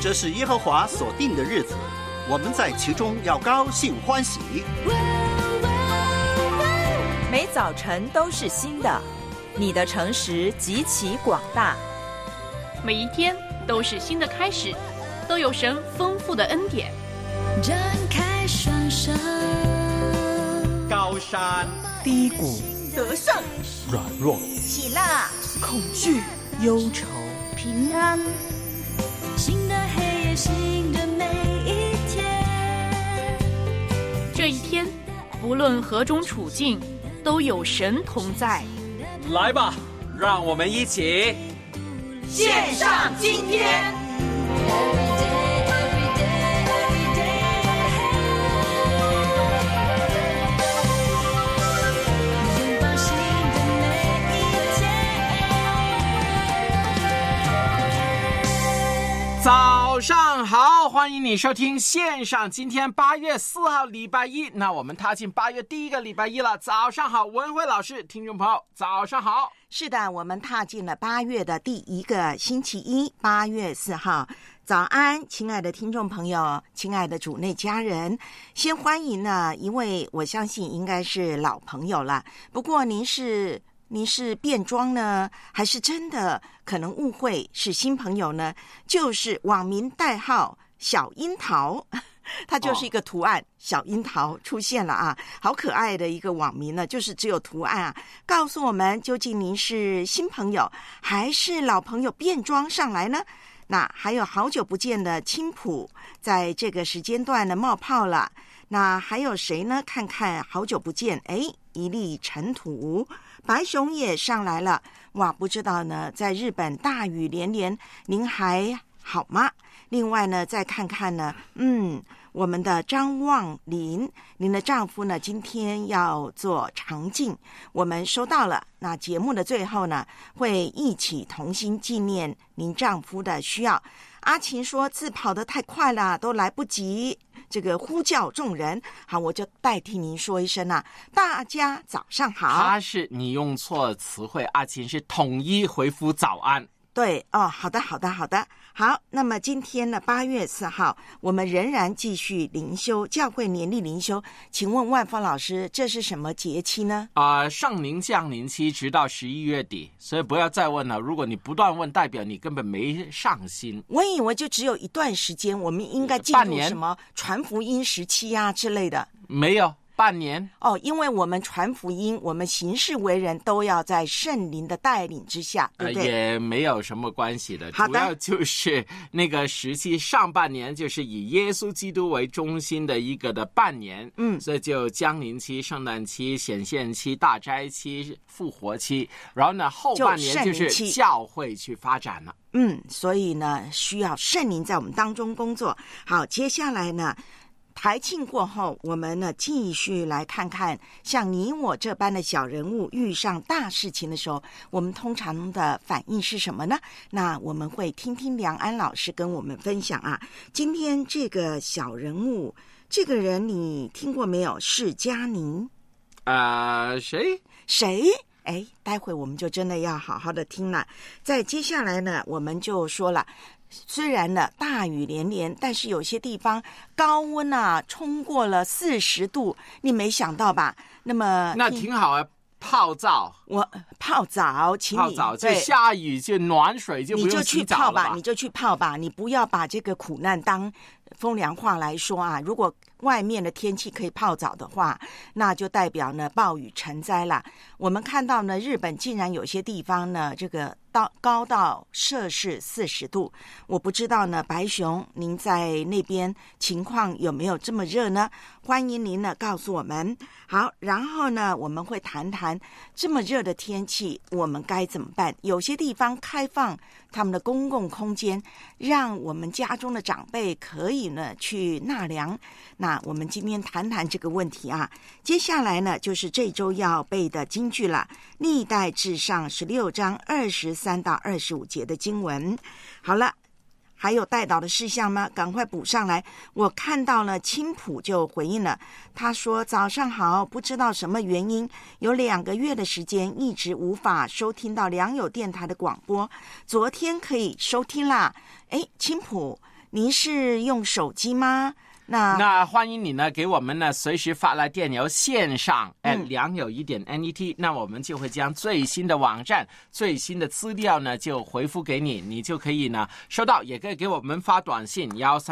这是耶和华所定的日子，我们在其中要高兴欢喜。 每早晨都是新的，你的诚实极其广大。 每一天都是新的开始，都有神丰富的恩典。 展开双手， 高山低谷， 得胜软弱， 喜乐恐惧，忧愁， 平安。 新的黑夜，新的每一天。 这一天，不论何种处境，都有神同在。 来吧，让我们一起献上今天。 早上好，欢迎你收听线上今天8月4号礼拜一，那我们踏进8月第一个礼拜一了。早上好，文慧老师，听众朋友早上好。 是的，我们踏进了8月的第一个星期一，8月4号。早安，亲爱的听众朋友，亲爱的主内家人，先欢迎呢一位我相信应该是老朋友了，不过您是变装呢，还是真的可能误会是新朋友呢？就是网民代号小樱桃，它就是一个图案，小樱桃出现了啊，好可爱的一个网民呢，就是只有图案啊，告诉我们究竟您是新朋友还是老朋友变装上来呢？那还有好久不见的青浦，在这个时间段呢冒泡了。那还有谁呢？看看好久不见，一粒尘土。白熊也上来了，哇！不知道呢，在日本大雨连连，您还好吗？另外呢，再看看呢，我们的张望林，您的丈夫呢，今天要做肠镜，我们收到了。那节目的最后呢，会一起同心纪念您丈夫的需要。阿琴说字跑得太快了，都来不及这个呼叫众人。好，我就代替您说一声啊，大家早上好。 他是你用错词汇，阿琴是统一回复早安。 对哦，好的。好，那么今天呢，8月4号，我们仍然继续灵修，教会年历灵修。请问万芳老师，这是什么节期呢？ 圣灵降临期，直到11月底，所以不要再问了。如果你不断问，代表你根本没上心。 我以为就只有一段时间，我们应该进入什么传福音时期啊之类的。 没有。半年哦，因为我们传福音，我们行事为人都要在圣灵的带领之下，对不对？ 也没有什么关系的， 好的， 主要就是那个时期上半年就是以耶稣基督为中心的一个的半年，所以就降临期、圣诞期、显现期、大斋期、复活期，然后呢后半年就是教会去发展了。 所以呢需要圣灵在我们当中工作。好，接下来呢台庆过后，我们呢继续来看看像你我这般的小人物遇上大事情的时候，我们通常的反应是什么呢？那我们会听听梁安老师跟我们分享啊。今天这个小人物，这个人你听过没有？释迦尼。谁？待会我们就真的要好好的听了。在接下来呢，我们就说了。虽然呢大雨连连，但是有些地方高温啊冲过了40度，你没想到吧？那挺好啊，泡澡， 泡澡，请你泡澡就下雨就暖水就不用洗澡了吧？ 你就去泡吧，你不要把这个苦难当风凉话来说啊。如果外面的天气可以泡澡的话，那就代表呢暴雨成灾了。我们看到呢日本竟然有些地方呢这个高到摄氏40度，我不知道呢白熊您在那边情况有没有这么热呢？欢迎您呢告诉我们。好，然后呢我们会谈谈这么热的天气我们该怎么办。有些地方开放他们的公共空间，让我们家中的长辈可以呢去纳凉。那我们今天谈谈这个问题啊。接下来呢就是这周要背的金句了，历代志上16章23到25节的经文。好了，还有带导的事项吗？赶快补上来。我看到了青浦就回应了，他说早上好，不知道什么原因有2个月的时间一直无法收听到良友电台的广播，昨天可以收听啦。青浦您是用手机吗？ 那欢迎你呢，给我们呢随时发来电邮线上良友1.net，那我们就会将最新的网站、最新的资料呢就回复给你，你就可以呢收到，也可以给我们发短信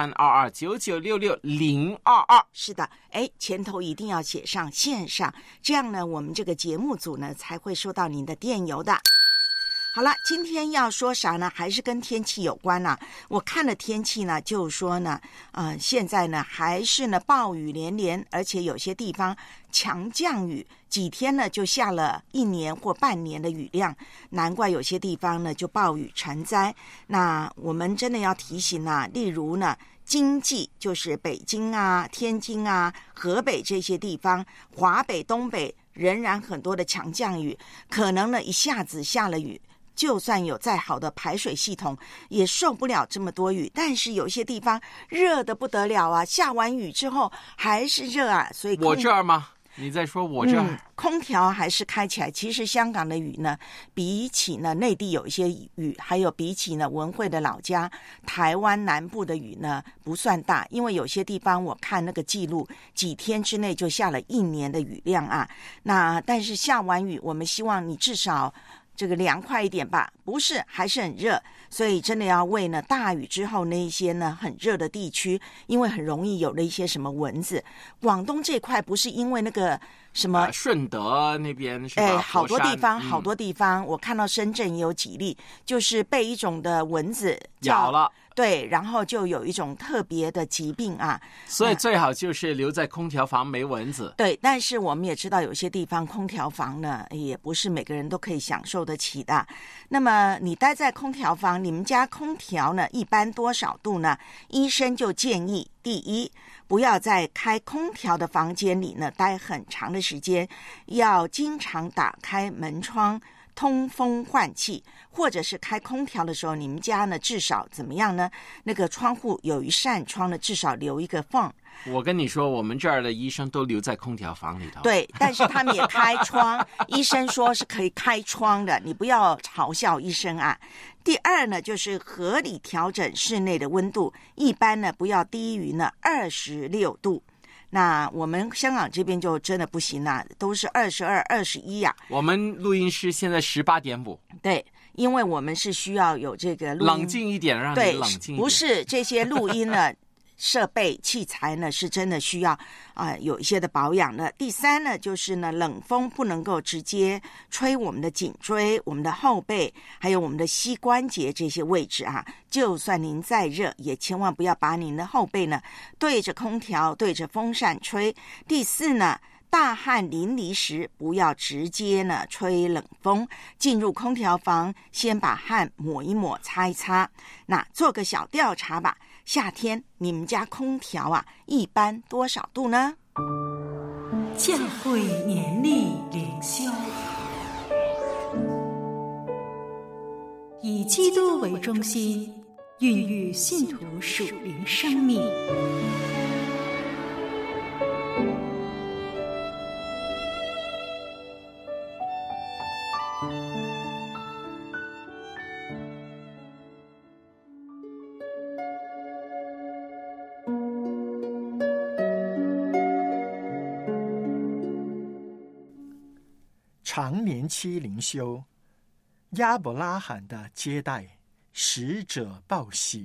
132299660022。 是的，前头一定要写上线上，这样呢我们这个节目组呢才会收到您的电邮的。好了，今天要说啥呢？还是跟天气有关啊。我看了天气呢，就是说呢，现在呢还是呢暴雨连连，而且有些地方强降雨，几天呢就下了1年或半年的雨量，难怪有些地方呢就暴雨成灾。那我们真的要提醒啊，例如呢经济就是北京啊、天津啊、河北这些地方，华北、东北仍然很多的强降雨，可能呢一下子下了雨，就算有再好的排水系统也受不了这么多雨，但是有些地方热得不得了啊，下完雨之后还是热啊，所以我这儿吗？你在说我这儿？ 空调还是开起来。其实香港的雨呢，比起呢内地有一些雨，还有比起呢文慧的老家台湾南部的雨呢不算大，因为有些地方我看那个记录几天之内就下了1年的雨量啊。那但是下完雨，我们希望你至少这个凉快一点吧，不是还是很热，所以真的要为呢大雨之后那一些呢很热的地区，因为很容易有了一些什么蚊子。广东这块不是因为那个什么顺德那边是吧？ 好多地方，好多地方，我看到深圳也有几例，就是被一种的蚊子咬了。 对，然后就有一种特别的疾病啊， 所以最好就是留在空调房没蚊子。 对，但是我们也知道有些地方空调房呢也不是每个人都可以享受得起的。那么你待在空调房，你们家空调呢一般多少度呢？医生就建议，第一，不要在开空调的房间里呢待很长的时间，要经常打开门窗通风换气，或者是开空调的时候，你们家呢至少怎么样呢？那个窗户有一扇窗呢，至少留一个缝。 我跟你说，我们这儿的医生都留在空调房里头。 对，但是他们也开窗，医生说是可以开窗的，你不要嘲笑医生啊。第二呢，就是合理调整室内的温度，一般呢不要低于呢26度。那我们香港这边就真的不行啦，都是22、21呀。 我们录音室现在18.5。 对，因为我们是需要有这个录音冷静一点，让你冷静一点。 不是这些录音呢设备器材呢是真的需要有一些的保养的。第三呢，就是呢冷风不能够直接吹我们的颈椎、我们的后背，还有我们的膝关节这些位置啊。就算您再热，也千万不要把您的后背呢对着空调、对着风扇吹。第四呢，大汗淋漓时不要直接呢吹冷风，进入空调房先把汗抹一抹、擦一擦。那做个小调查吧，夏天你们家空调啊一般多少度呢？ 教会年历灵修，以基督为中心，孕育信徒属灵生命。 常年期灵修，亚伯拉罕的接待，使者报喜。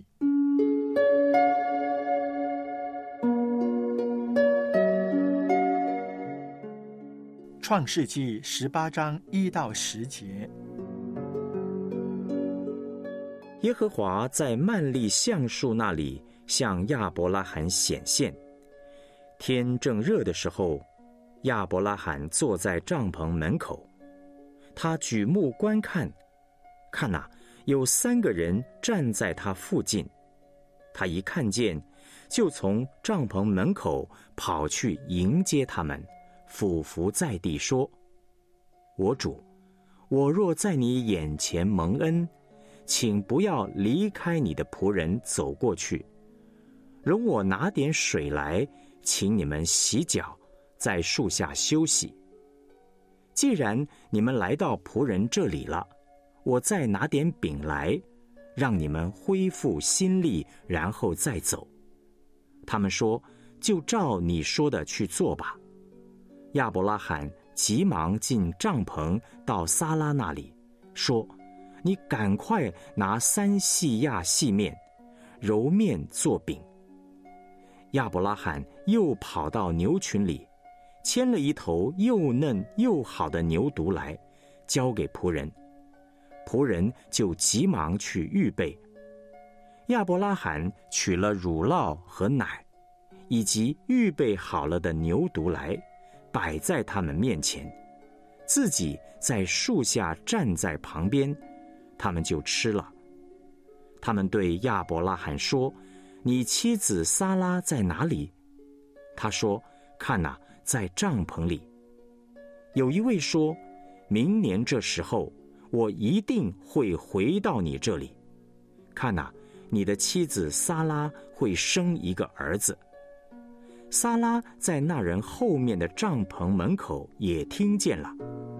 创世纪18章1到10节。 耶和华在曼利橡树那里向亚伯拉罕显现，天正热的时候，亚伯拉罕坐在帐篷门口，他举目观看，看哪，有3个人站在他附近。他一看见，就从帐篷门口跑去迎接他们，俯伏在地说：我主，我若在你眼前蒙恩，请不要离开你的仆人走过去，容我拿点水来，请你们洗脚，在树下休息。既然你们来到仆人这里了，我再拿点饼来， 让你们恢复心力，然后再走。他们说，就照你说的去做吧。亚伯拉罕急忙进帐篷到撒拉那里，说，你赶快拿3细亚细面，揉面做饼。亚伯拉罕又跑到牛群里，牵了一头又嫩又好的牛犊来，交给仆人。仆人就急忙去预备。亚伯拉罕取了乳酪和奶，以及预备好了的牛犊来，摆在他们面前，自己在树下站在旁边，他们就吃了。他们对亚伯拉罕说，你妻子撒拉在哪里？他说，看哪，在帐篷里。有一位说，明年这时候，我一定会回到你这里。看哪，你的妻子撒拉会生一个儿子。撒拉在那人后面的帐篷门口也听见了。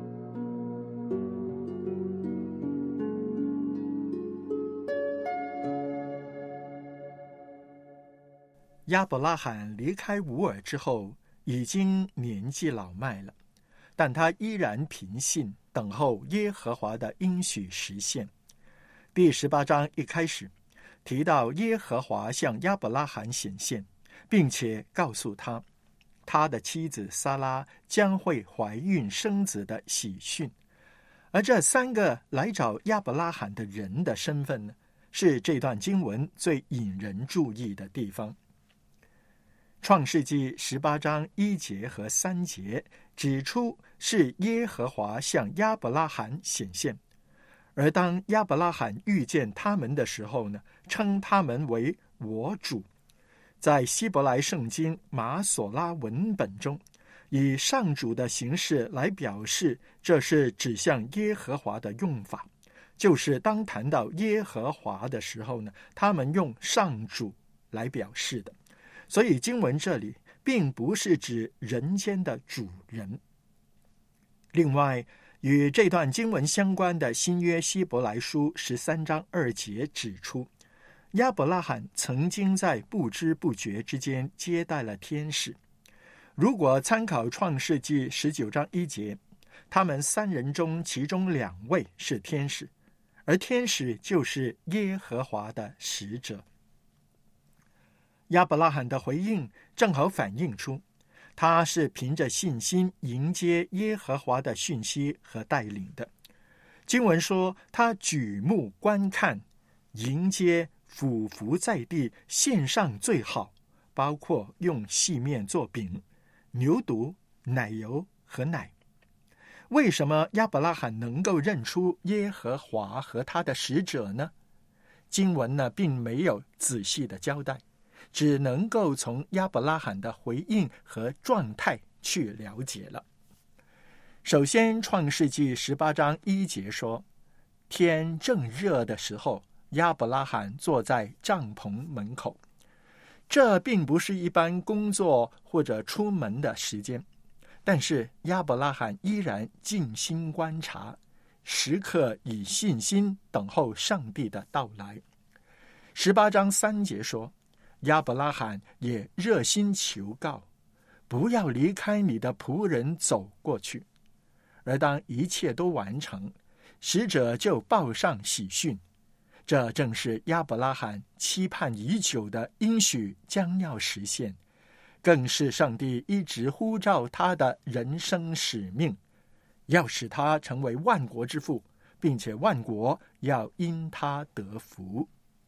亚伯拉罕离开乌尔之后，已经年纪老迈了，但他依然凭信等候耶和华的应许实现。第18章一开始提到耶和华向亚伯拉罕显现，并且告诉他，他的妻子撒拉将会怀孕生子的喜讯。而这3个来找亚伯拉罕的人的身份呢，是这段经文最引人注意的地方。创世纪18章1节和3节指出是耶和华向亚伯拉罕显现，而当亚伯拉罕遇见他们的时候呢，称他们为我主。在希伯来圣经马索拉文本中，以上主的形式来表示，这是指向耶和华的用法，就是当谈到耶和华的时候呢，他们用上主来表示的。所以经文这里并不是指人间的主人。另外，与这段经文相关的新约希伯来书13章2节指出，亚伯拉罕曾经在不知不觉之间接待了天使。如果参考创世纪19章1节，他们3人中其中2位是天使，而天使就是耶和华的使者。亚伯拉罕的回应正好反映出，他是凭着信心迎接耶和华的讯息和带领的。经文说，他举目观看，迎接，俯伏在地，献上最好，包括用细面做饼、牛犊、奶油和奶。为什么亚伯拉罕能够认出耶和华和他的使者呢？经文呢并没有仔细的交代，只能够从亚伯拉罕的回应和状态去了解了。首先，创世纪18章1节说，天正热的时候，亚伯拉罕坐在帐篷门口。这并不是一般工作或者出门的时间，但是亚伯拉罕依然静心观察，时刻以信心等候上帝的到来。18章3节说，亚伯拉罕也热心求告，不要离开你的仆人走过去。而当一切都完成，使者就报上喜讯，这正是亚伯拉罕期盼已久的应许将要实现，更是上帝一直呼召他的人生使命，要使他成为万国之父，并且万国要因他得福。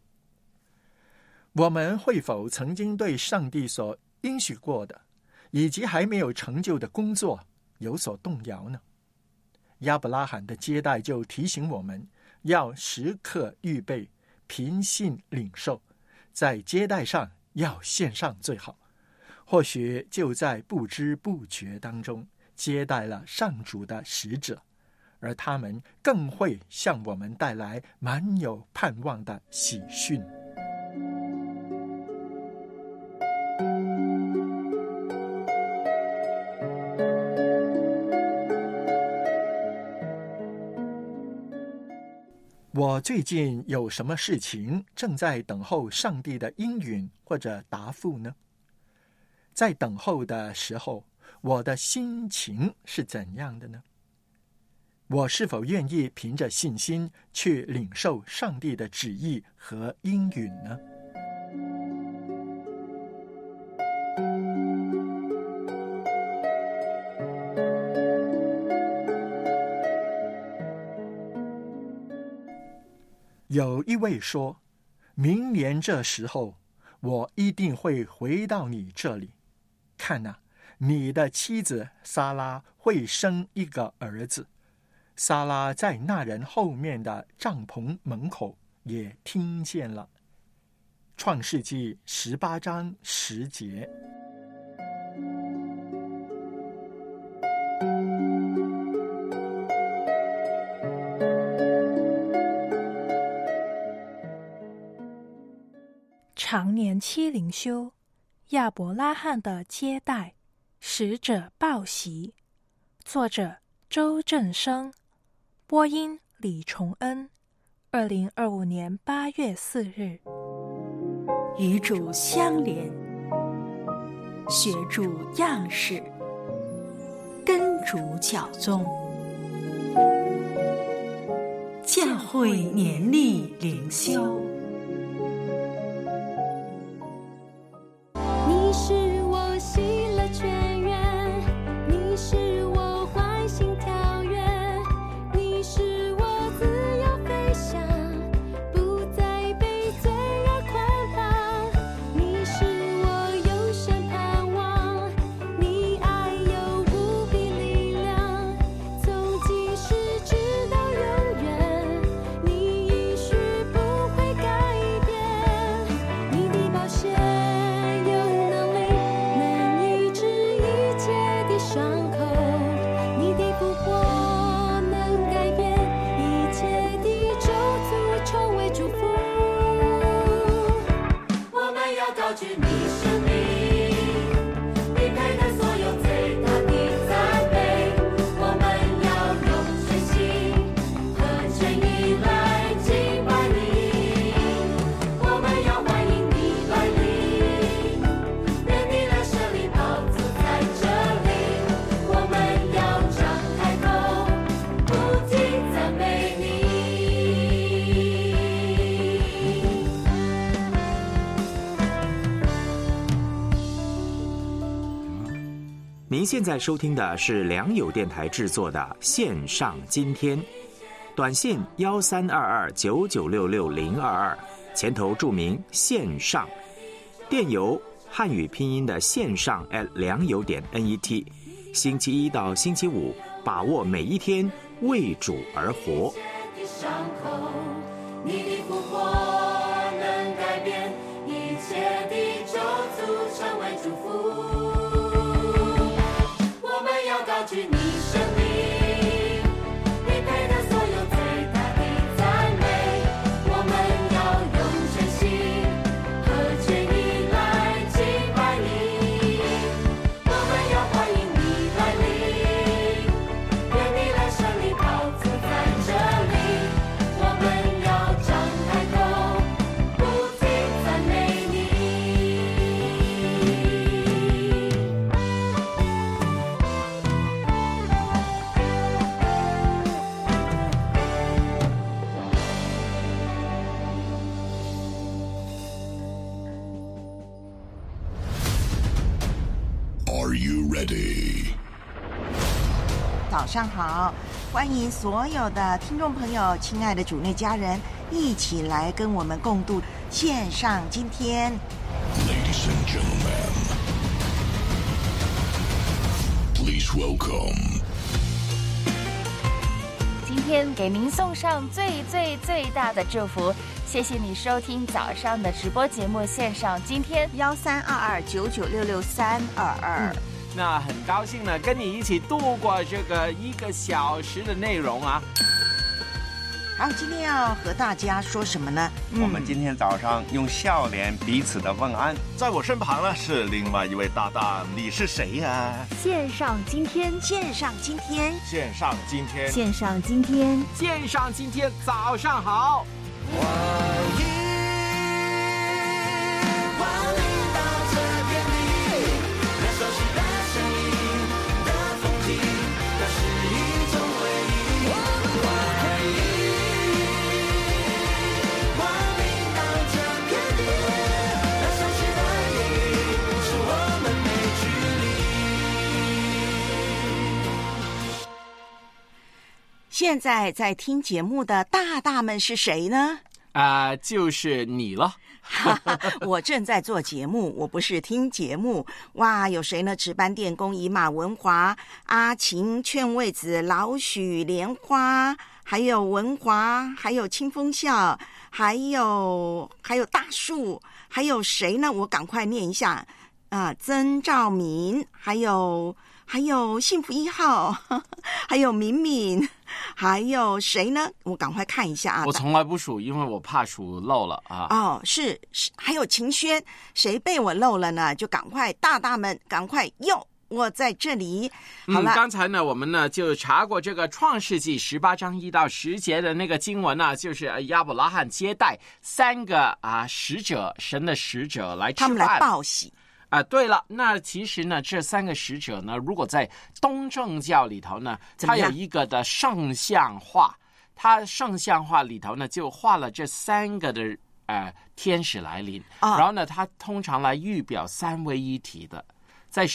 我们会否曾经对上帝所应许过的，以及还没有成就的工作有所动摇呢？亚伯拉罕的接待就提醒我们，要时刻预备，凭信领受，在接待上要献上最好。或许就在不知不觉当中接待了上主的使者，而他们更会向我们带来满有盼望的喜讯。我我最近有什么事情正在等候上帝的应允或者答复呢？在等候的时候，我的心情是怎样的呢？我是否愿意凭着信心去领受上帝的旨意和应允呢？有一位说，明年这时候我一定会回到你这里，看啊，你的妻子撒拉会生一个儿子。撒拉在那人后面的帐篷门口也听见了。创世纪18章10节。 常年期灵修，亚伯拉罕的接待，使者报喜。作者周正生，播音李崇恩。2025年8月4日。 与主相连，学主样式，跟主脚踪。教会年历灵修。 你是我喜乐泉源，你是我欢欣跳跃，你是我自由飞翔，不再被罪恶捆绑。你是我永生盼望，你爱有无比力量，从今世直到永远，你应许不会改变。你的宝血有能力，能医治一切的伤口，你的复活能改变一切的咒诅，成为祝福。我们要高举你生命，你配得所有最大的赞美。我们要用全心和全意来敬拜你，我们要欢迎你来临，愿你来设立宝座在这里，我们要张开口，不停赞美你。 您现在收听的是良友电台制作的线上今天，短信1322996622，前头注明线上，电邮汉语拼音的线上良友.net，星期一到星期五，把握每一天，为主而活。 伤口，你的复活能改变一切的咒诅，成为祝福。我们要高举你生命，你配得所有最大的赞美。我们要用全心和全意来敬拜你，我们要欢迎你来临，愿你来设立宝座在这里，我们要张开口，不停赞美你。 Are you ready? 早上好，欢迎所有的听众朋友，亲爱的主内家人，一起来跟我们共度线上今天。 Ladies and gentlemen, please welcome. 今天给您送上最大的祝福，谢谢你收听早上的直播节目线上今天 132299663222。 那很高兴呢，跟你一起度过这个1个小时的内容啊。 好，今天要和大家说什么呢？ 我们今天早上用笑脸彼此的问安。 在我身旁呢是另外一位搭档，你是谁呀？ 线上今天， 线上今天， 线上今天， 线上今天， 线上今天，早上好！ 欢迎到这片地，那熟悉的声音的风景，那是一种回忆。欢迎到这片地，那熟悉的意义是我们没距离。 现在在听节目的大大们是谁呢？ 就是你了。 我正在做节目，我不是听节目。哇，有谁呢？值班电工以马文华、阿晴、劝慰子、老许、莲花，还有文华，还有清风笑，还有大树，还有谁呢？我赶快念一下曾兆民，还有幸福1号，还有敏敏，还有谁呢？我赶快看一下啊！ 我从来不数，因为我怕数漏了啊。 哦，是，还有秦轩，谁被我漏了呢？就赶快大大们赶快我在这里。好了， 刚才呢，我们呢就查过这个创世纪18章1到10节的那个经文呢，就是亚伯拉罕接待3个使者，神的使者来吃饭， 他们来报喜。 对了，那其实呢，这3个使者呢，如果在东正教里头呢，它有一个的圣像画，它圣像画里头呢，就画了这3个的天使来临，然后呢，它通常来预表3位一体的。在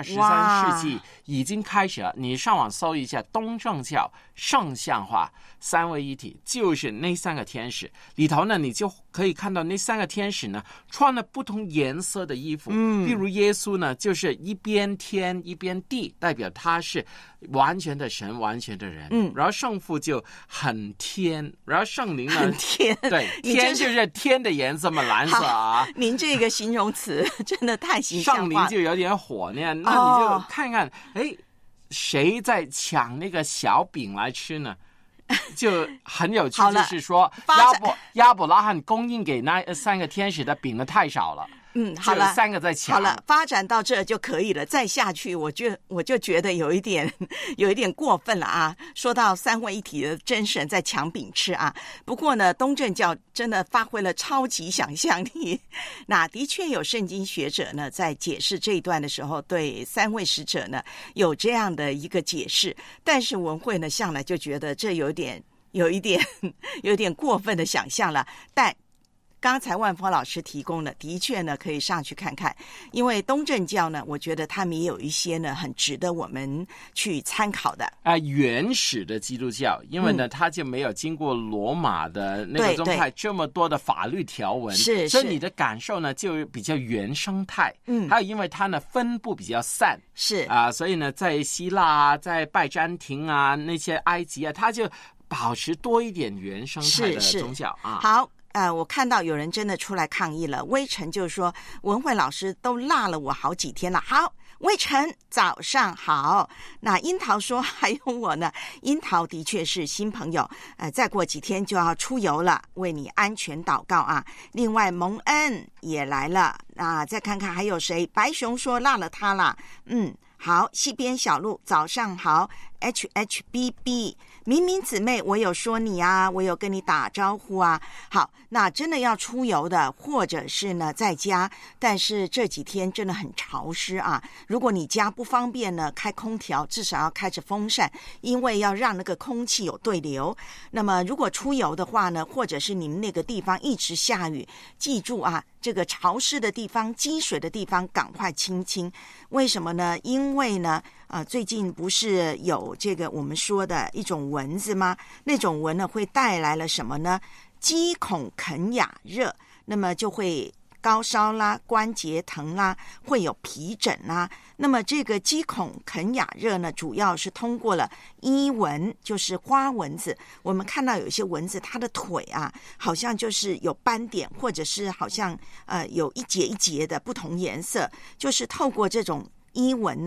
12、13世纪已经开始了，你上网搜一下东正教圣像画3位一体，就是那3个天使里头呢，你就可以看到那3个天使呢穿了不同颜色的衣服。比如耶稣呢，就是一边天一边地，代表他是完全的神，完全的人。然后圣父就很天，然后圣灵呢很天， 对，天就是天的颜色嘛，蓝色啊。 您这个形容词真的太形象化了。 圣灵就有点火呢，那你就看看，谁在抢那个小饼来吃呢？就很有趣，就是说亚伯拉罕供应给那3个天使的饼呢太少了。 好了 ，3个在抢。 好了，发展到这就可以了，再下去我就觉得有一点过分了啊！说到3位一体的真神在抢饼吃啊，不过呢，东正教真的发挥了超级想象力。那的确有圣经学者呢，在解释这一段的时候，对3位使者呢有这样的一个解释，但是文慧呢向来就觉得这有一点过分的想象了，但刚才万峰老师提供的，的确呢可以上去看看，因为东正教呢，我觉得他们也有一些呢很值得我们去参考的。 原始的基督教，因为呢它就没有经过罗马的那个宗派这么多的法律条文， 是， 所以你的感受呢就比较原生态。还有因为它呢分布比较散， 是所以呢在希腊啊，在拜占庭啊，那些埃及啊，它就保持多一点原生态的宗教啊。 好。我看到有人真的出来抗议了。微尘就说文慧老师都落了我好几天了。好，微尘早上好。那樱桃说还有我呢，樱桃的确是新朋友，再过几天就要出游了，为你安全祷告啊。另外蒙恩也来了，再看看还有谁。白熊说落了他了。好，西边小路早上好。HHBB 明明姊妹，我有说你啊，我有跟你打招呼啊。好，那真的要出游的，或者是呢在家，但是这几天真的很潮湿啊。如果你家不方便呢，开空调至少要开着风扇，因为要让那个空气有对流。那么如果出游的话呢，或者是你们那个地方一直下雨，记住啊，这个潮湿的地方、积水的地方赶快清清。为什么呢？因为呢最近不是有这个我们说的一种蚊子吗？那种蚊呢会带来了什么呢？肌孔肯雅热，那么就会高烧啦、关节疼啦，会有皮疹啦。那么这个肌孔肯雅热呢，主要是通过了衣蚊，就是花蚊子。我们看到有一些蚊子，它的腿啊，好像就是有斑点，或者是好像有一节一节的不同颜色，就是透过这种衣蚊呢，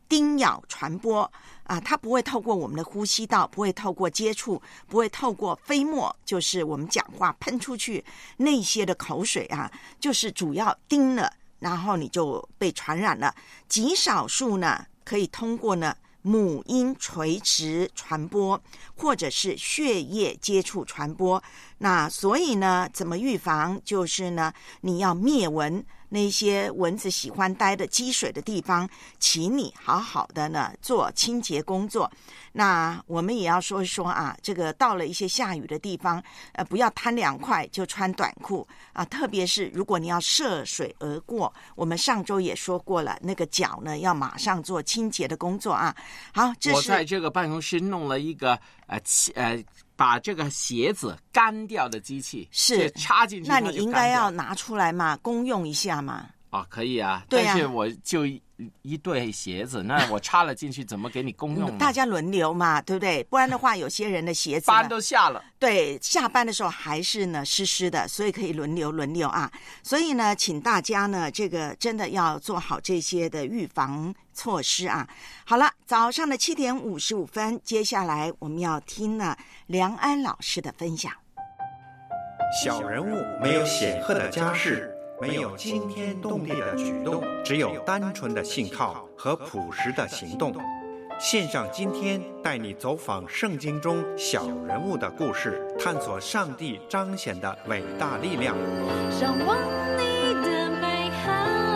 叮咬传播啊，它不会透过我们的呼吸道，不会透过接触，不会透过飞沫，就是我们讲话喷出去那些的口水啊，就是主要叮了，然后你就被传染了。极少数呢，可以通过呢母婴垂直传播，或者是血液接触传播。那所以呢，怎么预防？就是呢，你要灭蚊，那些蚊子喜欢待的积水的地方，请你好好的呢做清洁工作。那我们也要说一说啊，这个到了一些下雨的地方，不要贪凉快就穿短裤啊，特别是如果你要涉水而过，我们上周也说过了，那个脚呢要马上做清洁的工作啊。好，这是我在这个办公室弄了一个把这个鞋子干掉的机器， 是插进去， 那你应该要拿出来嘛，公用一下嘛。 可以啊， 对啊， 但是我就一对鞋子，那我插了进去，怎么给你公用呢？ 大家轮流嘛，对不对？不然的话，有些人的鞋子班都下了， 对，下班的时候还是呢湿湿的，所以可以轮流啊。所以呢，请大家呢，这个真的要做好这些的预防措施啊。好了，早上的7点55分，接下来我们要听呢梁安老师的分享。 小人物没有显赫的家世，没有惊天动地的举动，只有单纯的信靠和朴实的行动。线上今天带你走访圣经中小人物的故事，探索上帝彰显的伟大力量。 向往你的美好，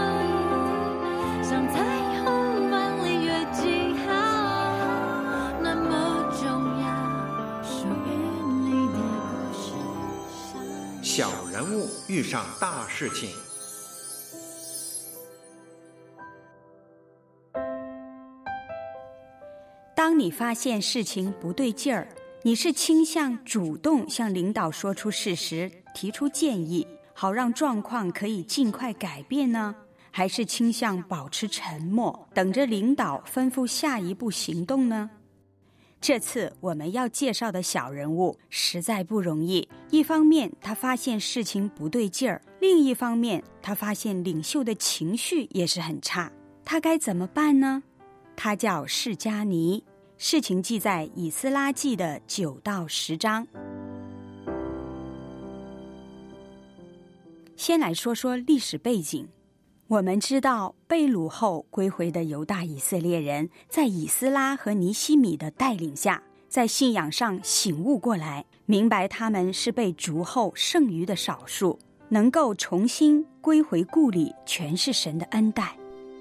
像彩虹般领略记号，那么重要，属于你的故事。 小人物遇上大事情。 当你发现事情不对劲儿，你是倾向主动向领导说出事实，提出建议，好让状况可以尽快改变呢？还是倾向保持沉默，等着领导吩咐下一步行动呢？这次我们要介绍的小人物实在不容易，一方面他发现事情不对劲儿，另一方面他发现领袖的情绪也是很差，他该怎么办呢？他叫释迦尼，事情记在以斯拉记的9到10章。先来说说历史背景。我们知道被掳后归回的犹大以色列人，在以斯拉和尼希米的带领下，在信仰上醒悟过来，明白他们是被逐后剩余的少数，能够重新归回故里，全是神的恩待。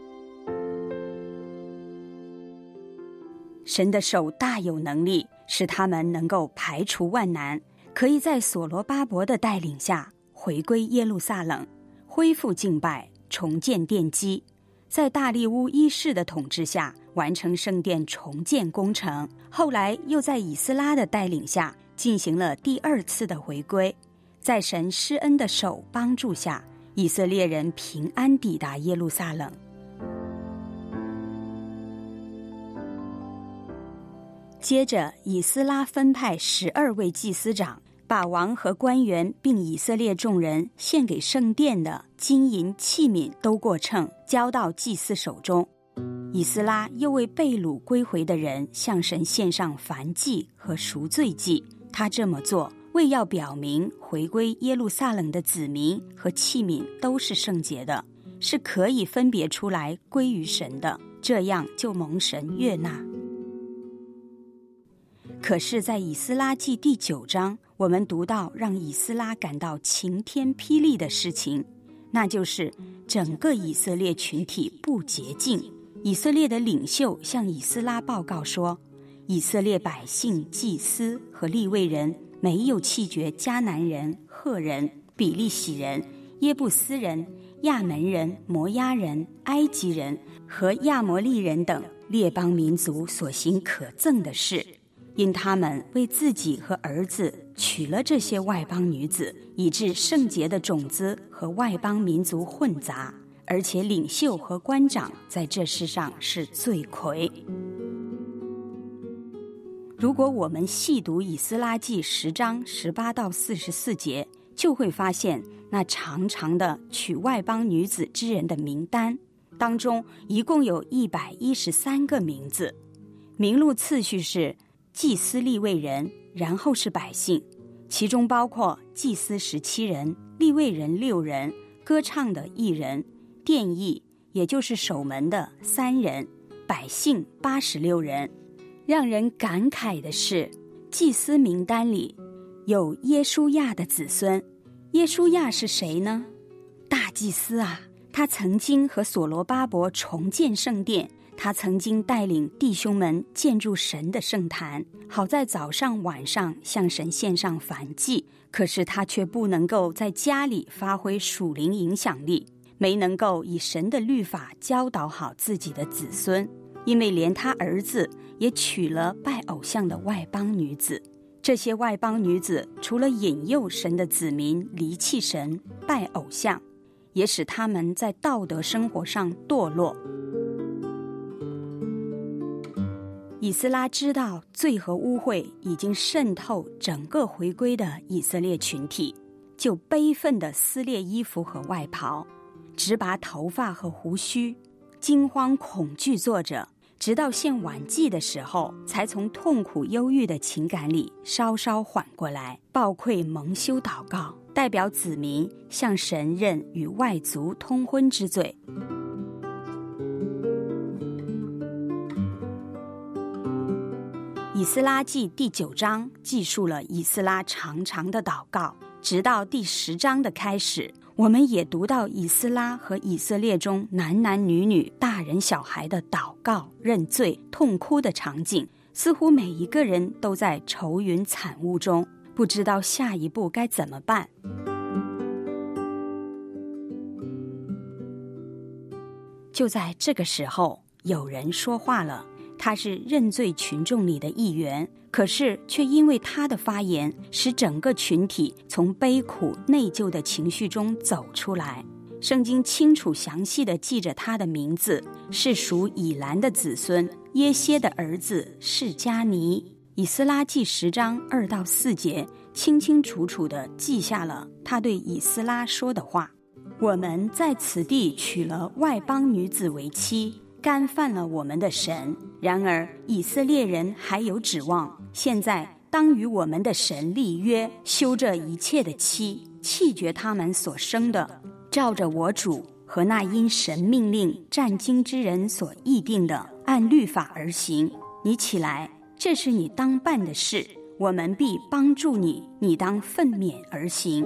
神的手大有能力，使他们能够排除万难，可以在所罗巴伯的带领下回归耶路撒冷，恢复敬拜，重建奠基，在大利乌一世的统治下完成圣殿重建工程，后来又在以斯拉的带领下进行了第2次的回归。在神施恩的手帮助下，以色列人平安抵达耶路撒冷。接着以斯拉分派12位祭司长，把王和官员并以色列众人献给圣殿的金银器皿都过秤，交到祭司手中。以斯拉又为被掳归回的人向神献上燔祭和赎罪祭，他这么做为要表明回归耶路撒冷的子民和器皿都是圣洁的，是可以分别出来归于神的，这样就蒙神悦纳。可是在以斯拉记第9章，我们读到让以斯拉感到晴天霹雳的事情，那就是整个以色列群体不洁净。以色列的领袖向以斯拉报告说，以色列百姓、祭司和利未人没有弃绝迦南人、赫人、比利洗人、耶布斯人、亚门人、摩押人、埃及人和亚摩利人等列邦民族所行可憎的事，因他们为自己和儿子娶了这些外邦女子，以致圣洁的种子和外邦民族混杂，而且领袖和官长在这事上是罪魁。如果我们细读以斯拉记10章18到44节，就会发现那长长的娶外邦女子之人的名单， 当中一共有113个名字，名录次序是祭司利未人，然后是百姓，其中包括祭司17人，利未人6人，歌唱的1人，殿役也就是守门的3人，百姓86人。让人感慨的是，祭司名单里有耶书亚的子孙。耶书亚是谁呢？大祭司啊，他曾经和所罗巴伯重建圣殿，他曾经带领弟兄们建筑神的圣坛，好在早上晚上向神献上燔祭。可是他却不能够在家里发挥属灵影响力，没能够以神的律法教导好自己的子孙，因为连他儿子也娶了拜偶像的外邦女子。这些外邦女子除了引诱神的子民离弃神拜偶像，也使他们在道德生活上堕落。以斯拉知道罪和污秽已经渗透整个回归的以色列群体，就悲愤地撕裂衣服和外袍，直拔头发和胡须，惊慌恐惧坐着，直到献晚祭的时候，才从痛苦忧郁的情感里稍稍缓过来，抱愧蒙羞祷告，代表子民向神认与外族通婚之罪。以斯拉记第9章记述了以斯拉长长的祷告，直到第10章的开始，我们也读到以斯拉和以色列中男男女女、大人小孩的祷告、认罪、痛哭的场景，似乎每一个人都在愁云惨雾中，不知道下一步该怎么办。就在这个时候，有人说话了，他是认罪群众里的一员，可是却因为他的发言，使整个群体从悲苦内疚的情绪中走出来。圣经清楚详细地记着他的名字，是属以兰的子孙，耶歇的儿子示迦尼。以斯拉记10章2到4节清清楚楚地记下了他对以斯拉说的话：我们在此地娶了外邦女子为妻，干犯了我们的神。然而以色列人还有指望，现在当与我们的神立约，休这一切的妻，弃绝他们所生的，照着我主和那因神命令战经之人所议定的，按律法而行。你起来，这是你当办的事，我们必帮助你，你当奋勉而行。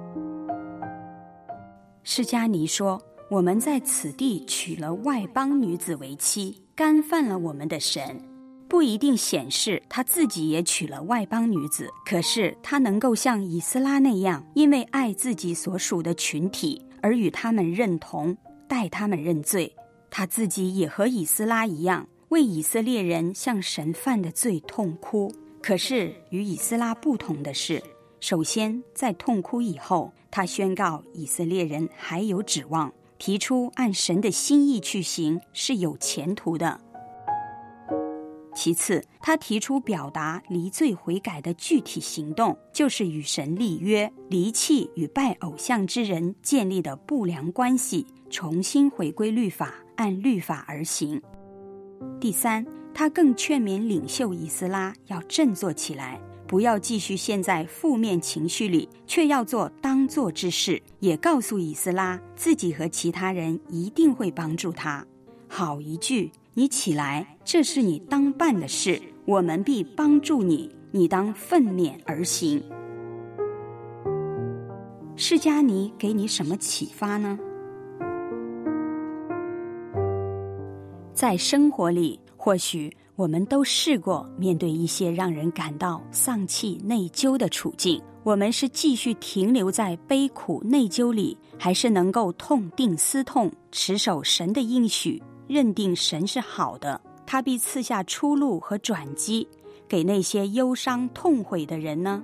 示迦尼说，我们在此地娶了外邦女子为妻，干犯了我们的神。不一定显示他自己也娶了外邦女子，可是他能够像以斯拉那样，因为爱自己所属的群体而与他们认同，代他们认罪。他自己也和以斯拉一样，为以色列人向神犯的罪痛哭。可是与以斯拉不同的是，首先在痛哭以后，他宣告以色列人还有指望，提出按神的心意去行是有前途的。其次，他提出表达离罪悔改的具体行动，就是与神立约，离弃与拜偶像之人建立的不良关系，重新回归律法，按律法而行。第三，他更劝勉领袖以斯拉要振作起来，不要继续陷在负面情绪里，却要做当做之事，也告诉以斯拉自己和其他人一定会帮助他。好一句，你起来，这是你当办的事，我们必帮助你，你当奋勉而行。示迦尼给你什么启发呢？在生活里，或许我们都试过面对一些让人感到丧气内疚的处境，我们是继续停留在悲苦内疚里，还是能够痛定思痛，持守神的应许，认定神是好的，他必赐下出路和转机给那些忧伤痛悔的人呢？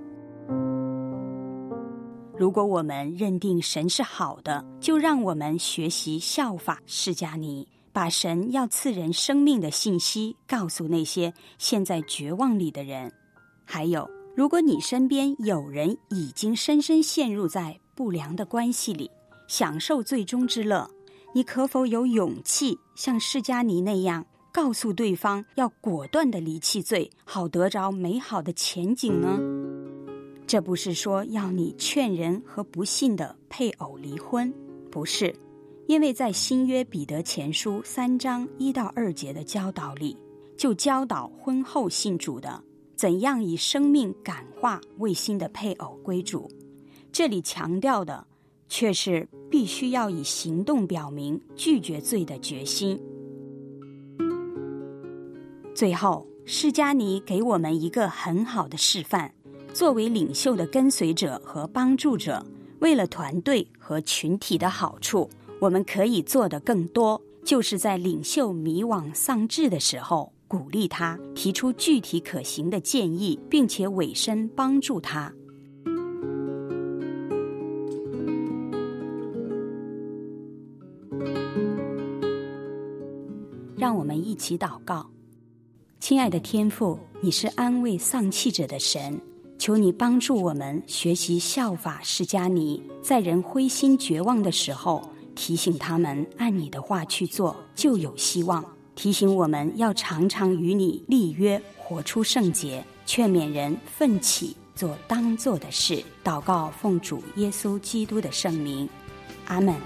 如果我们认定神是好的，就让我们学习效法示迦尼，把神要赐人生命的信息告诉那些陷在绝望里的人。还有，如果你身边有人已经深深陷入在不良的关系里，享受最终之乐， 你可否有勇气像释迦尼那样告诉对方要果断地离弃罪，好得着美好的前景呢？这不是说要你劝人和不信的配偶离婚，不是，因为在新约彼得前书3章1到2节的教导里，就教导婚后信主的怎样以生命感化未信的配偶归主。这里强调的却是必须要以行动表明拒绝罪的决心。最后，释迦尼给我们一个很好的示范，作为领袖的跟随者和帮助者，为了团队和群体的好处，我们可以做得更多，就是在领袖迷惘丧志的时候，鼓励他，提出具体可行的建议，并且委身帮助他。让我们一起祷告。亲爱的天父，你是安慰丧气者的神，求你帮助我们学习效法释迦尼，在人灰心绝望的时候，提醒他们按你的话去做，就有希望。提醒我们要常常与你立约，活出圣洁，劝勉人奋起做当做的事。祷告奉主耶稣基督的圣名，阿们。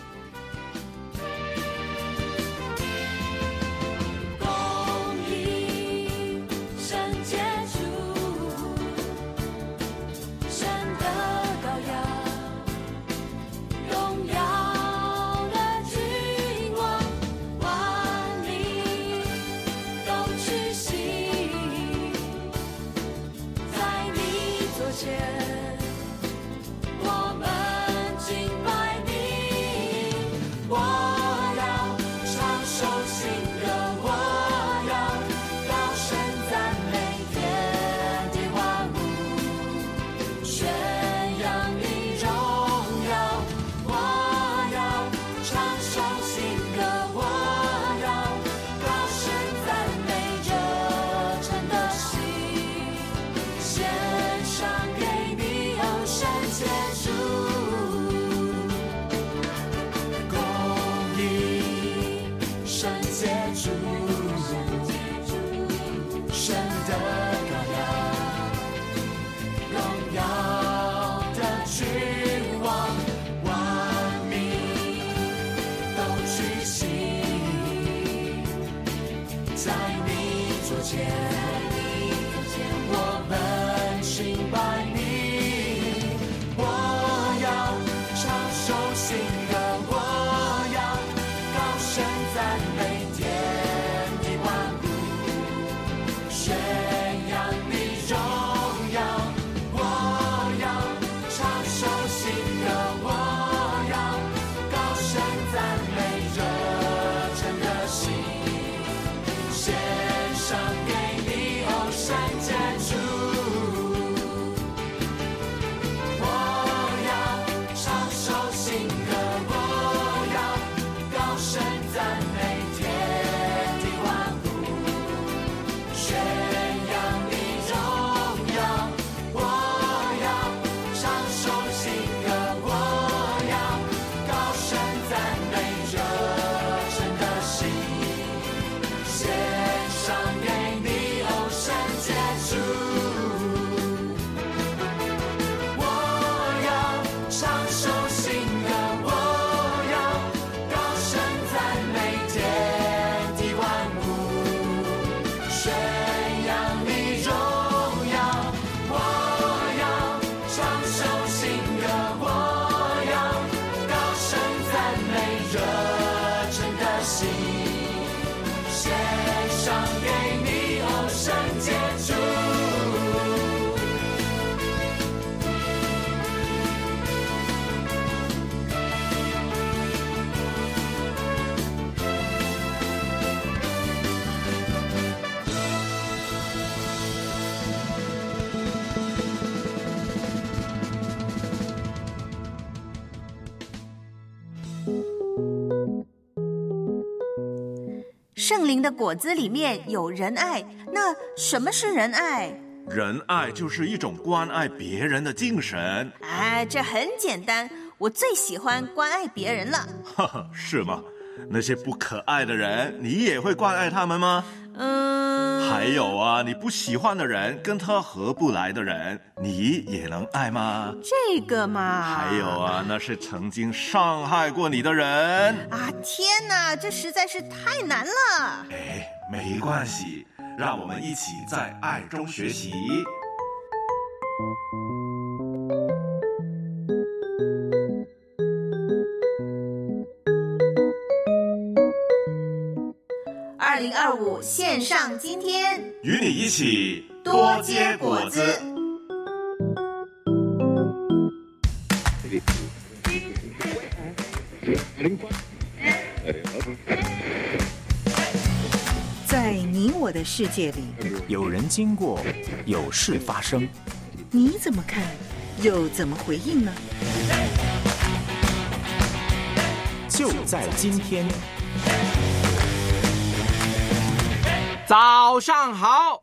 圣灵的果子里面有仁爱，那什么是仁爱？ 仁爱就是一种关爱别人的精神。 哎，这很简单， 我最喜欢关爱别人了。 哈哈，是吗？那些不可爱的人，你也会关爱他们吗？还有啊，你不喜欢的人，跟他合不来的人，你也能爱吗？ 这个嘛。 还有啊，那是曾经伤害过你的人啊！天哪，这实在是太难了。 哎，没关系，让我们一起在爱中学习。 2025线上今天， 与你一起多结果子。 在你我的世界里， 有人经过，有事发生， 你怎么看，又怎么回应呢？ 就在今天。 早上好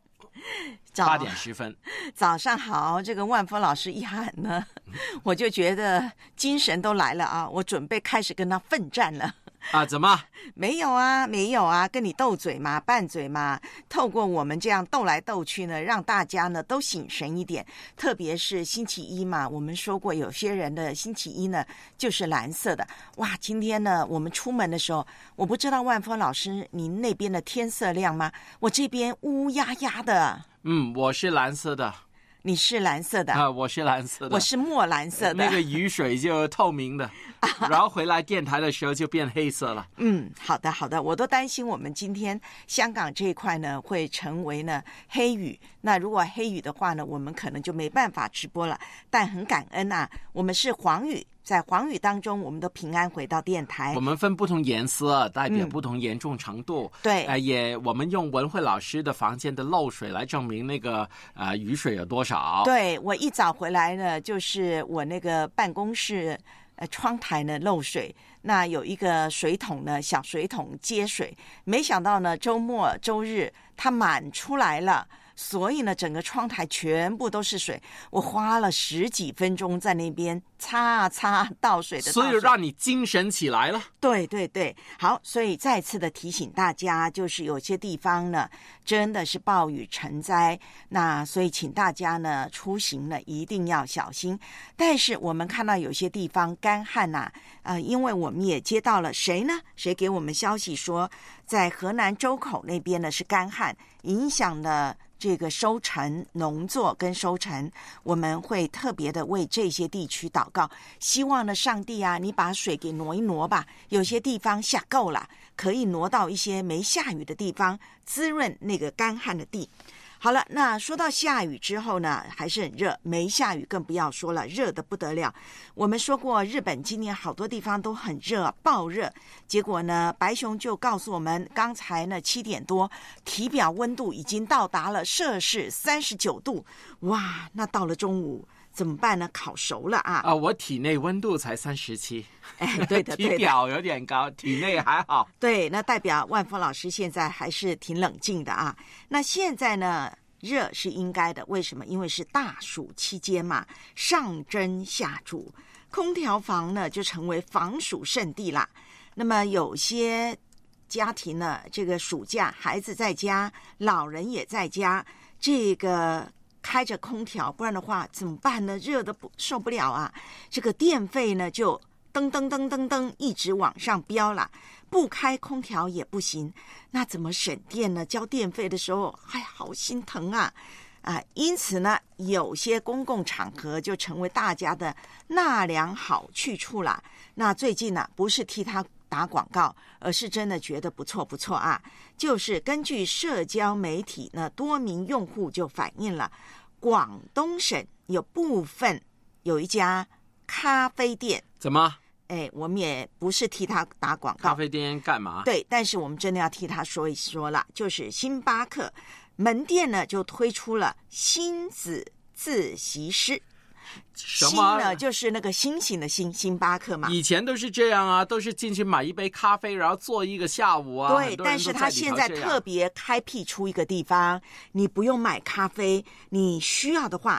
，8点10分。 早上好，这个万峰老师一喊呢，我就觉得精神都来了啊！我准备开始跟他奋战了。 啊？怎么？ 没有啊，跟你斗嘴嘛，拌嘴嘛。透过我们这样斗来斗去呢，让大家呢都醒神一点。特别是星期一嘛，我们说过有些人的星期一呢就是蓝色的。哇，今天呢我们出门的时候，我不知道万峰老师您那边的天色亮吗？我这边乌压压的。 我是蓝色的。 你是蓝色的啊？我是蓝色的。 我是墨蓝色的。 那个雨水就透明的，然后回来电台的时候就变黑色了。 好的，我都担心我们今天香港这一块呢会成为呢黑雨。那如果黑雨的话呢，我们可能就没办法直播了。但很感恩啊，我们是黄雨。在黄雨当中，我们都平安回到电台。 我们分不同颜色，代表不同严重程度。 对， 我们用文慧老师的房间的漏水来证明那个雨水有多少。 对，我一早回来呢，就是我那个办公室窗台呢漏水，那有一个水桶呢，小水桶接水，没想到呢周末周日它满出来了。所以呢，整个窗台全部都是水，我花了10几分钟在那边擦倒水的倒水， 所以让你精神起来了。 对，好，所以再次的提醒大家，就是有些地方呢真的是暴雨成灾，那所以请大家呢出行呢一定要小心。但是我们看到有些地方干旱因为我们也接到了谁给我们消息说，在河南周口那边呢是干旱，影响了这个收成，农作跟收成，我们会特别的为这些地区祷告，希望呢上帝啊，你把水给挪一挪吧，有些地方下够了，可以挪到一些没下雨的地方，滋润那个干旱的地。好了，那说到下雨之后呢，还是很热，没下雨更不要说了，热得不得了。我们说过，日本今年好多地方都很热，爆热。结果呢，白熊就告诉我们，刚才呢7点多，体表温度已经到达了摄氏39度。哇，那到了中午怎么办呢？烤熟了啊！ 我体内温度才37。 对的， 体表有点高，体内还好。 对，那代表万峰老师现在还是挺冷静的啊。那现在呢，热是应该的，为什么？因为是大暑期间嘛，上蒸下煮，空调房呢就成为防暑圣地啦。那么有些家庭呢，这个暑假孩子在家，老人也在家，这个开着空调，不然的话怎么办呢？热的受不了啊！这个电费呢就噔一直往上飙了，不开空调也不行。那怎么省电呢？交电费的时候，好心疼啊！因此呢，有些公共场合就成为大家的纳凉好去处啦。那最近呢，不是替他打广告，而是真的觉得不错啊。就是根据社交媒体呢，多名用户就反映了，广东省有一家咖啡店。 怎么？ 我们也不是替他打广告。 咖啡店干嘛？ 对，但是我们真的要替他说一说了，就是星巴克门店呢就推出了星子自习室。星呢就是那个星星的星巴克嘛。 以前都是这样啊，都是进去买一杯咖啡，然后坐一个下午啊。 对，但是他现在特别开辟出一个地方，你不用买咖啡，你需要的话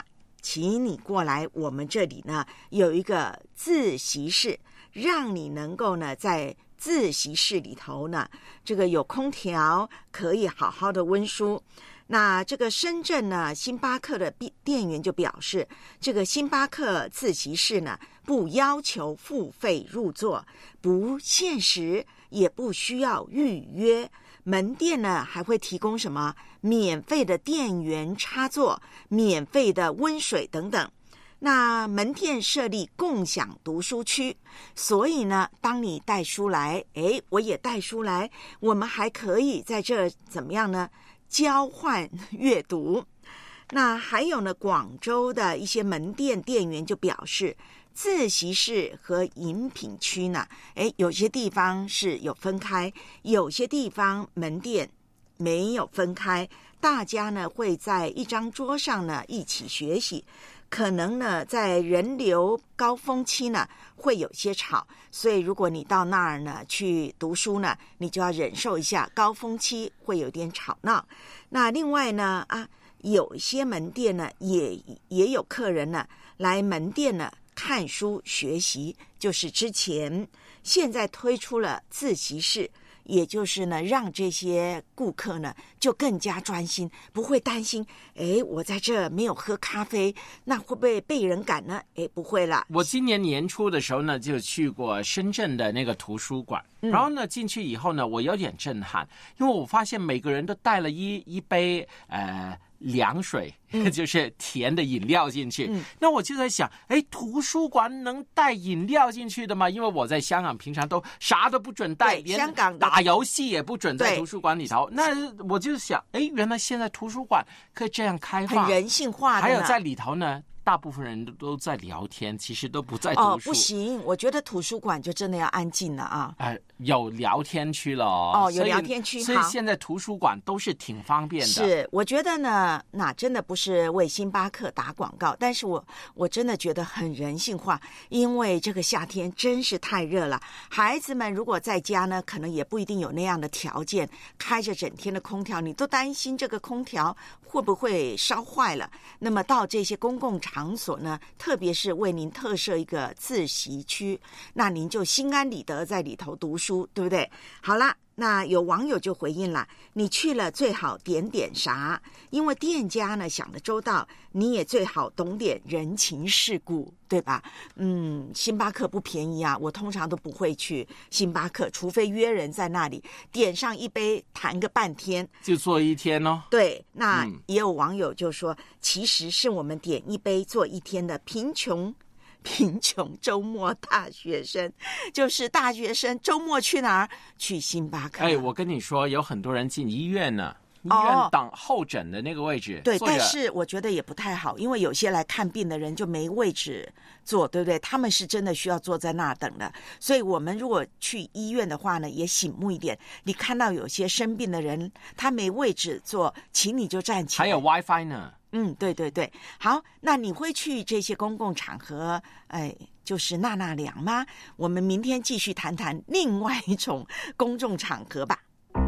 请你过来我们这里呢，有一个自习室，让你能够呢在自习室里头呢，这个有空调，可以好好的温书。那这个深圳呢，星巴克的店员就表示，这个星巴克自习室呢，不要求付费入座，不限时，也不需要预约。门店呢还会提供什么免费的电源插座、免费的温水等等。那门店设立共享读书区，所以呢，当你带书来，我也带书来，我们还可以在这怎么样呢？交换阅读。那还有呢，广州的一些门店店员就表示，自习室和饮品区呢，有些地方是有分开，有些地方门店没有分开，大家呢会在一张桌上呢一起学习。可能呢，在人流高峰期呢，会有些吵，所以如果你到那儿呢去读书呢，你就要忍受一下高峰期会有点吵闹。那另外呢，有一些门店呢，也有客人呢来门店呢看书学习，就是现在推出了自习室。也就是呢，让这些顾客呢就更加专心，不会担心，我在这没有喝咖啡，那会不会被人赶呢？不会啦。 我今年年初的时候呢，就去过深圳的那个图书馆，然后呢进去以后呢，我有点震撼，因为我发现每个人都带了一杯凉水，就是甜的饮料进去。那我就在想，图书馆能带饮料进去的吗？因为我在香港平常都啥都不准带，连香港打游戏也不准在图书馆里头。那我就想，原来现在图书馆可以这样开放， 很人性化的。 还有在里头呢，大部分人都在聊天，其实都不在读书。 不行，我觉得图书馆就真的要安静了啊。 有聊天区了有聊天区， 所以现在图书馆都是挺方便的。 是，我觉得呢，那真的不是为星巴克打广告，但是我真的觉得很人性化，因为这个夏天真是太热了。孩子们如果在家呢，可能也不一定有那样的条件，开着整天的空调，你都担心这个空调会不会烧坏了。那么到这些公共场所呢，特别是为您特设一个自习区，那您就心安理得在里头读书，对不对？好啦，那有网友就回应了，你去了最好点啥，因为店家呢想得周到，你也最好懂点人情世故，对吧？星巴克不便宜啊，我通常都不会去星巴克，除非约人在那里点上一杯谈个半天， 就坐一天哦。 对，那也有网友就说，其实是我们点一杯坐一天的贫穷周末大学生，就是大学生周末去哪儿？去星巴克。 我跟你说，有很多人进医院呢，医院等候诊的那个位置。 对，但是我觉得也不太好，因为有些来看病的人就没位置坐，对不对？他们是真的需要坐在那儿等的。所以我们如果去医院的话呢，也醒目一点。你看到有些生病的人，他没位置坐，请你就站起来。 还有 WiFi 呢。 对对对，好，那你会去这些公共场合，就是纳凉吗？我们明天继续谈谈另外一种公众场合吧。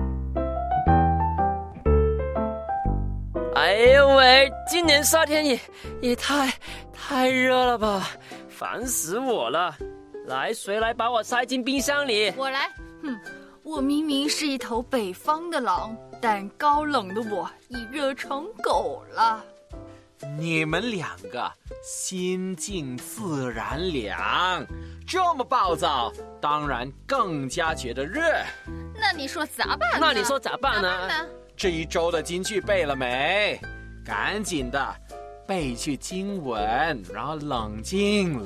哎呦喂，今年夏天也太热了吧，烦死我了！来，谁来把我塞进冰箱里？ 我来。我明明是一头北方的狼，但高冷的我已热成狗了。 你们两个心静自然凉，这么暴躁，当然更加觉得热。 那你说咋办呢？ 这一周的金句背了没？赶紧的背句经文，然后冷静。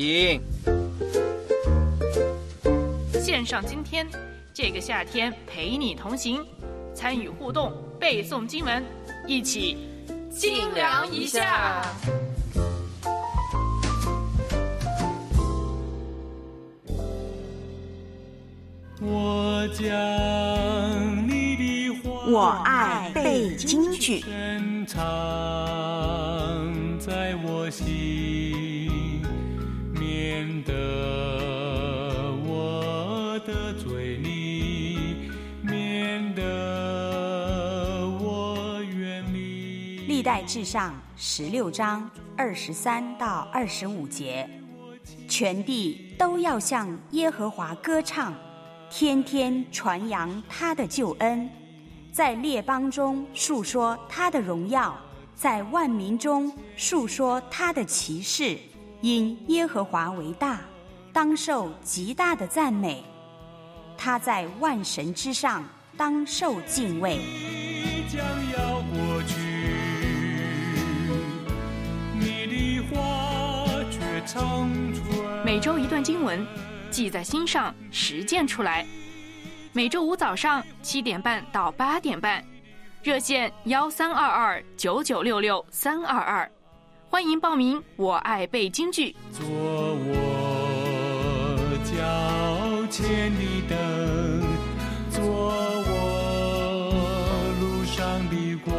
线上今天，这个夏天陪你同行，参与互动，背诵经文，一起清凉一下。 我将你的话， 我爱背京剧， 深藏在我心，免得我得罪你，免得我远离。 历代志上16章 23到25节，全地都要向耶和华歌唱，天天传扬他的救恩，在列邦中述说他的荣耀，在万民中述说他的奇事。因耶和华为大，当受极大的赞美，他在万神之上，当受敬畏。 将要过去，你的话却长存。 每周一段经文，记在心上，实践出来。每周五早上7点半到8点半，热线13229966-322，欢迎报名。我爱背京剧。 做我脚前的灯，做我路上的光。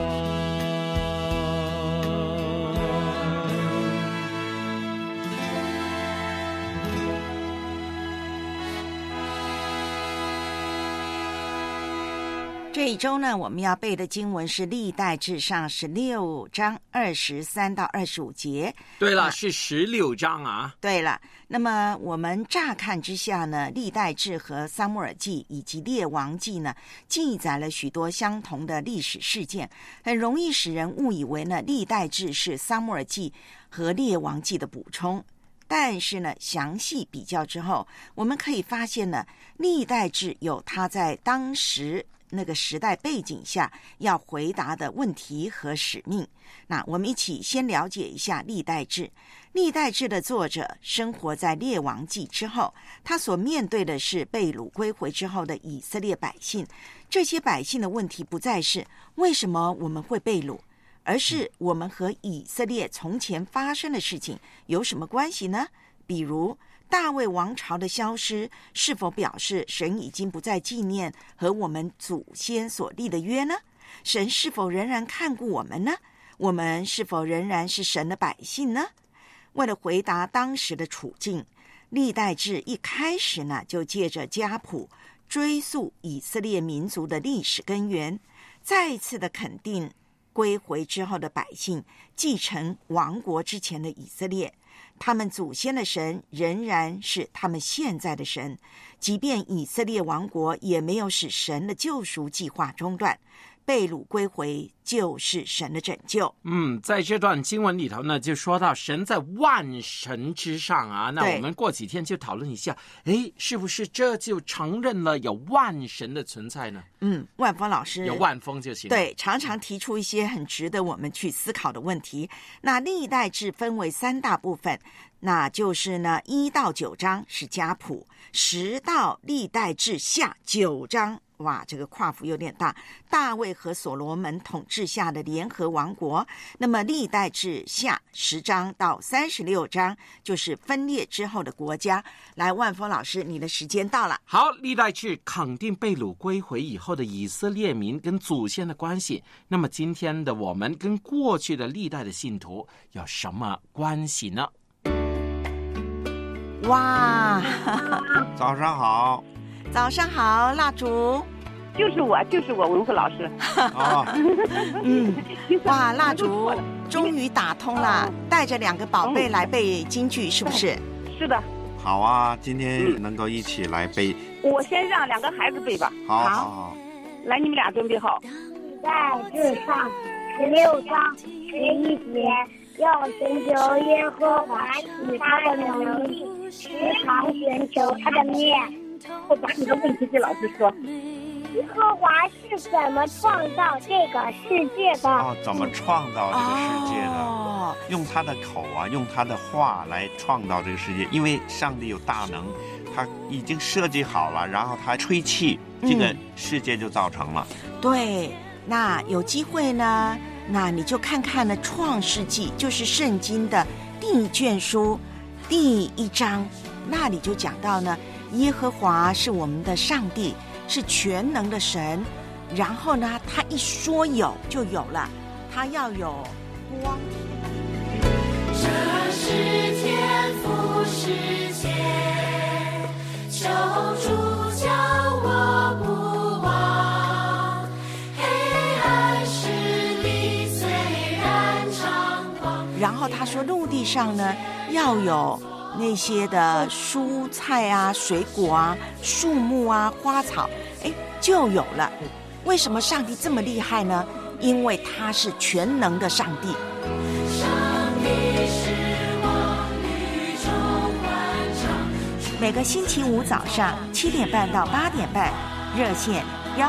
这一周呢，我们要背的经文是历代志上16章23到25节。 对了，是16章啊。 对了，那么我们乍看之下呢，历代志和撒母耳记以及列王记呢，记载了许多相同的历史事件，很容易使人误以为呢，历代志是撒母耳记和列王记的补充。但是呢，详细比较之后，我们可以发现呢，历代志有它在当时那个时代背景下要回答的问题和使命。那我们一起先了解一下历代志。历代志的作者生活在列王记之后，他所面对的是被掳归回之后的以色列百姓。这些百姓的问题不再是为什么我们会被掳，而是我们和以色列从前发生的事情有什么关系呢？比如大卫王朝的消失，是否表示神已经不再纪念和我们祖先所立的约呢？神是否仍然看顾我们呢？我们是否仍然是神的百姓呢？为了回答当时的处境，历代志一开始呢，就借着家谱追溯以色列民族的历史根源，再一次的肯定归回之后的百姓继承亡国之前的以色列，他们祖先的神仍然是他们现在的神，即便以色列亡国，也没有使神的救赎计划中断，被掳归回就是神的拯救。 在这段经文里头呢，就说到神在万神之上啊。那我们过几天就讨论一下，是不是这就承认了有万神的存在呢？ 万峰老师有万峰就行了。 对，常常提出一些很值得我们去思考的问题。那历代志分为3大部分，那就是呢1到9章是家谱，10到历代志下9章。哇，这个跨幅有点大。大卫和所罗门统治下的联合王国。那么历代志下10章到36章就是分裂之后的国家。来，万峰老师，你的时间到了。 好，历代志肯定被掳归回以后的以色列民跟祖先的关系。那么今天的我们跟过去的历代的信徒有什么关系呢？ 哇， 早上好。 早上好，蜡烛。 就是我，文慧老师。 哇，蜡烛终于打通了，带着2个宝贝来背京剧，是不是？ 是的。 好啊，今天能够一起来背。 我先让2个孩子背吧。 好。 来，你们俩准备好。 历代志上16章11节，要寻求耶和华以他的能力，时常寻求他的面。 我把你的问题给老师说。 耶和华是怎么创造这个世界的？ 怎么创造这个世界的？用他的口啊，用他的话来创造这个世界。因为上帝有大能，他已经设计好了，然后他吹气，这个世界就造成了。 对，那有机会呢，那你就看看呢，《创世纪》就是圣经的第1卷书第1章，那里就讲到呢，耶和华是我们的上帝，是全能的神。然后呢，他一说有就有了，他要有光。 这是天父世界，求主叫我不忘。黑暗势力虽然猖狂， 然后他他说陆地上呢要有那些的蔬菜啊、水果啊、树木啊、花草，就有了。为什么上帝这么厉害呢？因为他是全能的上帝。每个星期五早上7点半到8点半，热线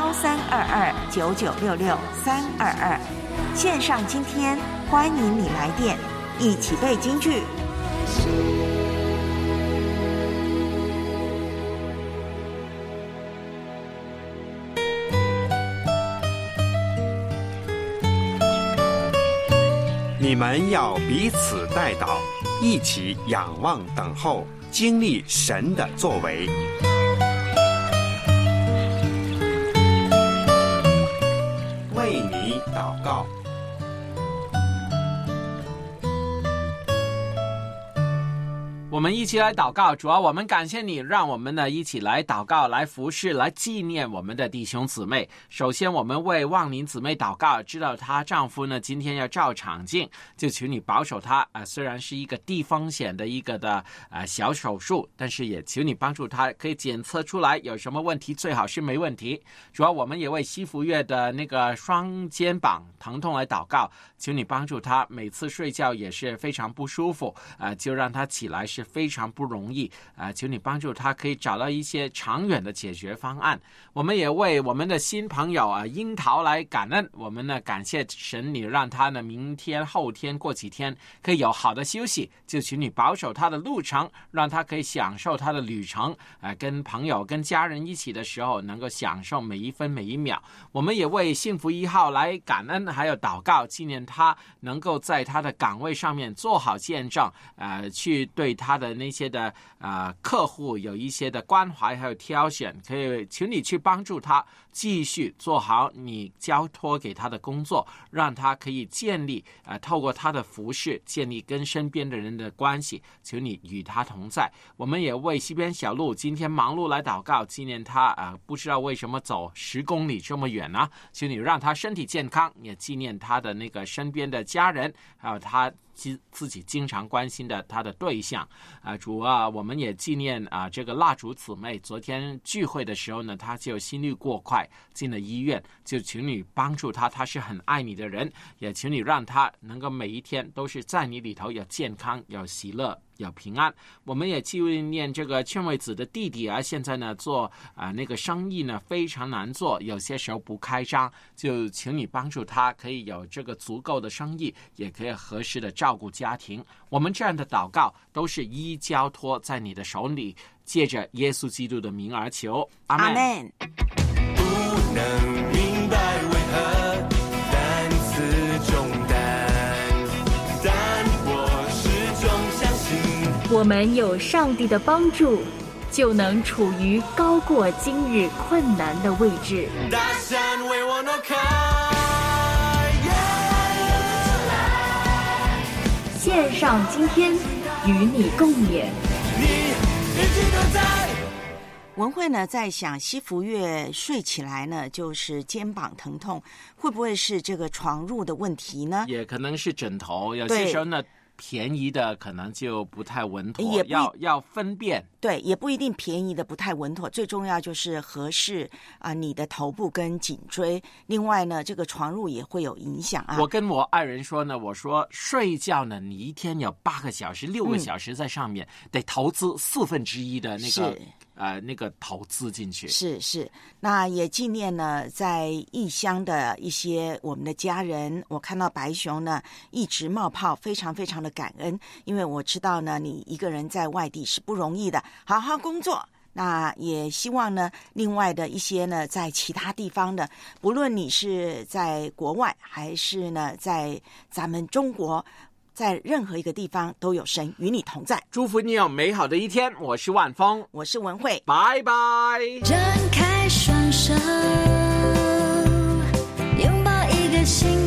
132299666322，线上今天欢迎你来电，一起背京剧。 你们要彼此代祷，一起仰望等候，经历神的作为。为你祷告。 我们一起来祷告，主啊，我们感谢你，让我们呢一起来祷告，来服侍，来纪念我们的弟兄姊妹。首先我们为旺宁姊妹祷告，知道她丈夫呢今天要照肠镜，就求你保守她虽然是一个低风险的一个的小手术，但是也求你帮助她可以检测出来有什么问题，最好是没问题。主要我们也为西福月的那个双肩膀疼痛来祷告，求你帮助她，每次睡觉也是非常不舒服就让她起来是非常不容易求你帮助他可以找到一些长远的解决方案。我们也为我们的新朋友樱桃来感恩，我们呢感谢神，你让他呢明天后天过几天可以有好的休息，就请你保守他的路程，让他可以享受他的旅程跟朋友跟家人一起的时候能够享受每一分每一秒。我们也为幸福1号来感恩，还有祷告，纪念他能够在他的岗位上面做好见证去对他的那些的客户有一些的关怀还有挑选，可以请你去帮助他继续做好你交托给他的工作，让他可以建立透过他的服事建立跟身边的人的关系，求你与他同在。我们也为西边小路今天忙碌来祷告，纪念他不知道为什么走10公里这么远呢，求你让他身体健康，也纪念他的那个身边的家人，还有他自己经常关心的他的对象主我们也纪念这个蜡烛姊妹，昨天聚会的时候呢，她就心率过快进了医院，就请你帮助她，她是很爱你的人，也请你让她能够每一天都是在你里头有健康有喜乐有平安。我们也纪念这个劝慰子的弟弟现在呢做那个生意呢非常难做，有些时候不开张，就请你帮助他可以有这个足够的生意，也可以合适的照顾家庭。我们这样的祷告都是一交托在你的手里，借着耶稣基督的名而求，阿们。 不能明白为何担此重担，但我始终相信， 我们有上帝的帮助，就能处于高过今日困难的位置。 大山为我挪开， 线上今天与你共勉。 你一直都在。 文慧呢在想，西福月睡起来呢就是肩膀疼痛，会不会是这个床褥的问题呢？ 也可能是枕头，有些时候呢便宜的可能就不太稳妥，要分辨。 对，也不一定便宜的不太稳妥，最重要就是合适你的头部跟颈椎。另外呢，这个床褥也会有影响我跟我爱人说呢，我说睡觉呢，你一天有8个小时、6个小时在上面，得投资1/4的那个。那个投资进去是，那也纪念呢，在异乡的一些我们的家人。我看到白熊呢一直冒泡，非常非常的感恩，因为我知道呢，你一个人在外地是不容易的，好好工作。那也希望呢，另外的一些呢，在其他地方的，不论你是在国外还是呢在咱们中国，在任何一个地方都有神与你同在。 祝福你有美好的一天。我是万峰， 我是文慧， 拜拜。 张开双手，拥抱一个新